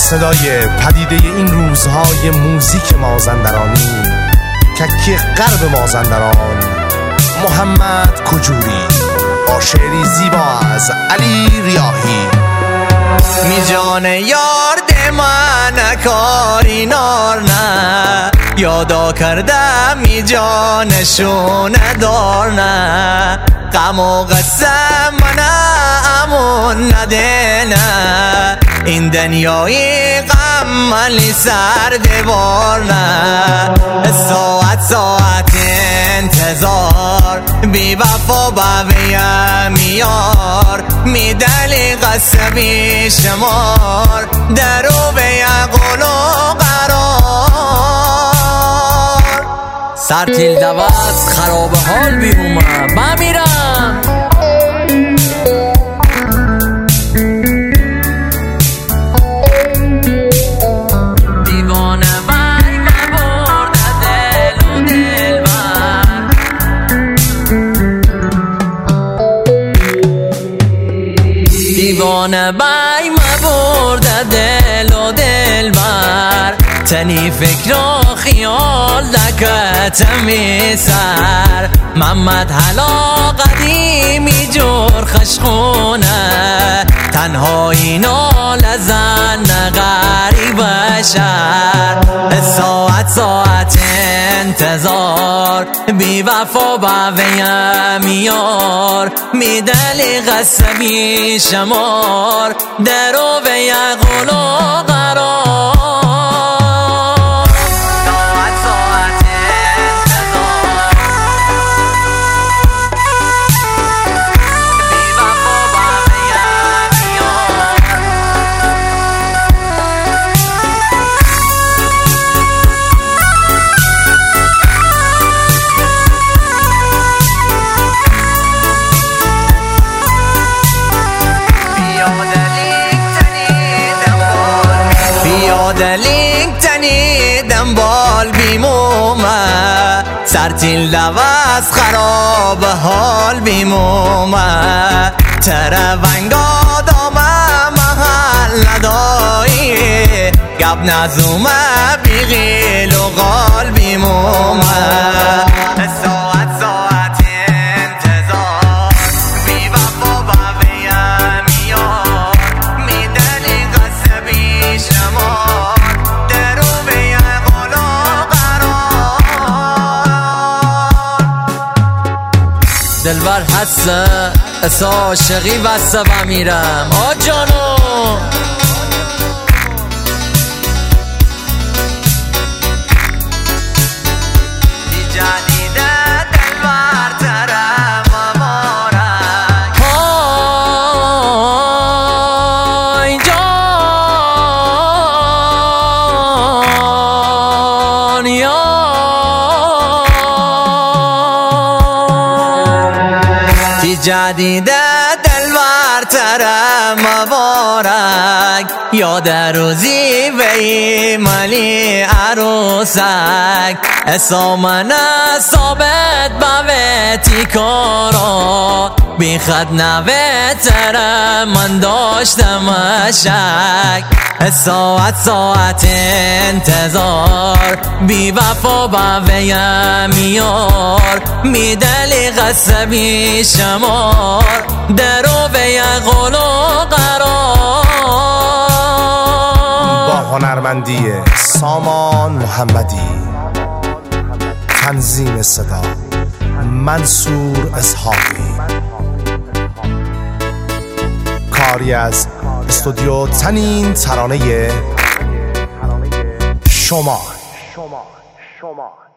صدای پدیده این روزهای موزیک مازندرانی، ککی غرب مازندران، محمد کجوری با شعری زیبا از علی ریاحی. می جان یار ده من کاری نار نه، یادا کردم می جانشو ندار نه، غم و قسم من امون نده نه، این دنیای غم ملی سر دیوار نه، ساعت انتظار بی وفا بویم یار، می دلی قصبی شمار درو به یقل و قرار، سرتیل دوست خراب حال بیومه بمیرم. دیوانه بای مبرده دل و دلبر، تنی فکر و خیال دکتمی سر، محمد حلا قدیمی جور خشخونه، تنهایی نال زن غریب شهر، ساعت انتظار بی وفا بویم یار، می دلی قصبی شمار درو به یقل و قرار، ساعت انتظار بی وفا بویم یار. دلینگ تنی دنبال بیمومه، سرتیل دوست خراب حال بیمومه، ترونگا دامه محل ندایی، گب نزومه بیغیل و غال بیمومه، ساعت انتظار بی وفا بویم یار، می دلی قصبی شمار درو به یقل و قرار، دلبر حسه اس عاشقی بسته بمیرم آجانو. جدیده دلبر ترم مبارک، یاد روزی وی ملی عروسک، اسامن ثابت بویتی کارا، بی خد نوی ترم من داشتم شک، ساعت انتظار بی وفا بویم یار، می دلی قصبی شمار درو به یقل و قرار. با هنرمندی سامان محمدی، تنظیم صدا منصور اسحاقی، کاری از استودیو تنین ترانه شما.